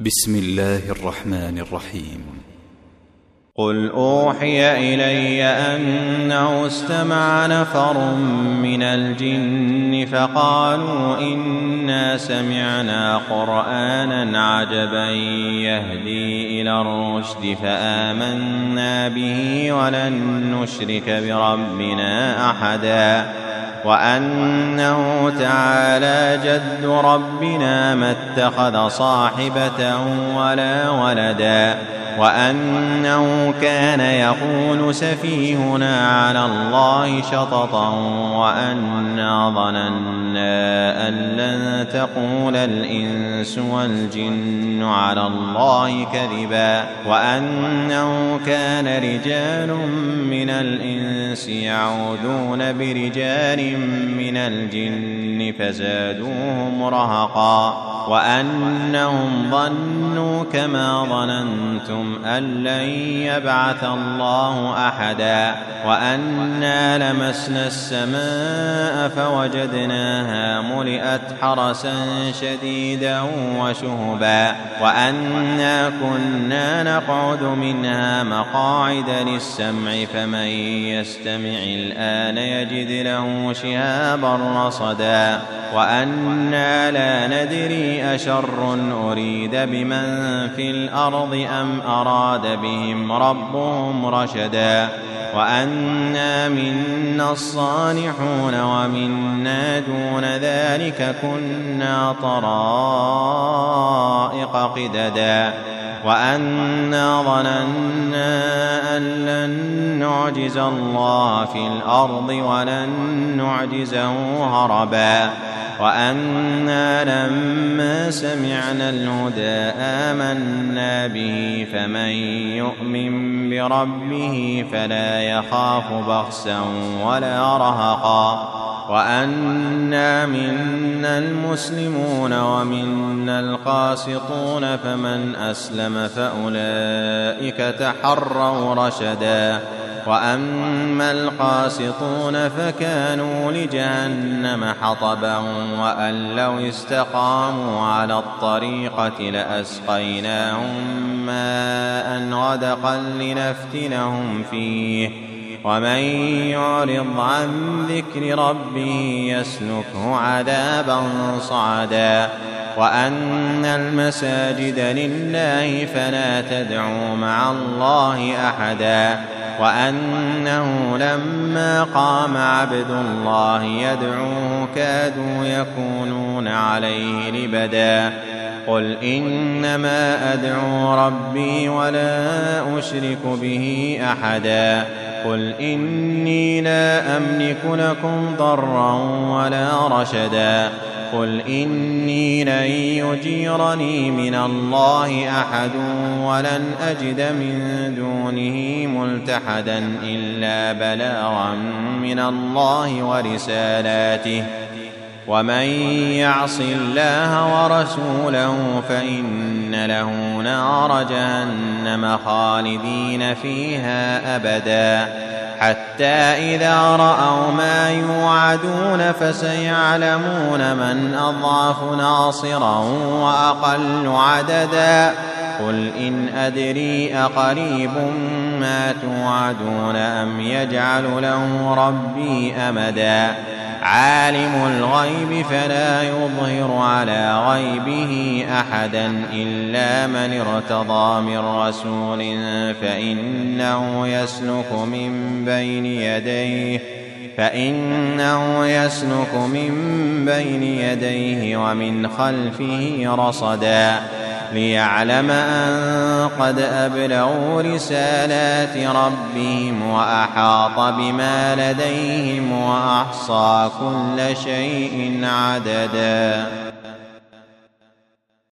بسم الله الرحمن الرحيم. قل أوحي إلي أنه استمع نفر من الجن فقالوا إنا سمعنا قرآنا عجبا يهدي إلى الرشد فآمنا به ولن نشرك بربنا أحدا وأنه تعالى جد ربنا ما اتخذ صاحبة ولا ولدا وأنه كان يقول سفيهنا على الله شططا وأنا ظننا أن لن تقول الإنس والجن على الله كذبا وأنه كان رجال من الإنس يعوذون برجال من الجن فزادوهم رهقا وأنهم ظنوا كما ظننتم أن لن يبعث الله أحدا وأنا لمسنا السماء فوجدناها ملئت حرسا شديدا وشهبا وأنا كنا نقعد منها مقاعد للسمع فمن يستمع الآن يجد له شهابا رصدا وأنا لا ندري أشر أريد بمن في الأرض أم أراد بهم ربهم رشدا وأنا منا الصالحون ومنا دون ذلك كنا طرائق قددا وأنا ظننا أن لن نعجز الله في الأرض ولن نعجزه هربا وأنا لما سمعنا الهدى آمنا به فمن يؤمن بربه فلا يخاف بخسا ولا رهقا وأنا منا المسلمون ومنا القاسطون فمن أسلم فأولئك تحروا رشدا وأما القاسطون فكانوا لجهنم حطبا وأن لو استقاموا على الطريقة لأسقيناهم ماء غدقا لنفتنهم فيه ومن يعرض عن ذكر ربه يسلكه عذابا صعدا وأن المساجد لله فلا تدعوا مع الله أحدا وأنه لما قام عبد الله يدعوه كادوا يكونون عليه لبدا قل إنما أدعو ربي ولا أشرك به أحدا قل إني لا أملك لكم ضرا ولا رشدا قل إني لن يجيرني من الله أحد ولن أجد من دونه ملتحدا إلا بلاغا من الله ورسالاته ومن يعص الله ورسوله فإن له نار جهنم خالدين فيها أبدا حتى إذا رأوا ما يوعدون فسيعلمون من أضعف ناصرا وأقل عددا قل إن أدري أقريب ما توعدون أم يجعل له ربي أمدا عالم الغيب فلا يظهر على غيبه أحدا إلا من ارتضى من رسول فإنه يسلك من بين يديه ومن خلفه رصدا ليعلم أن قد أبلغوا رسالات ربهم وأحاط بما لديهم وأحصى كل شيء عددا.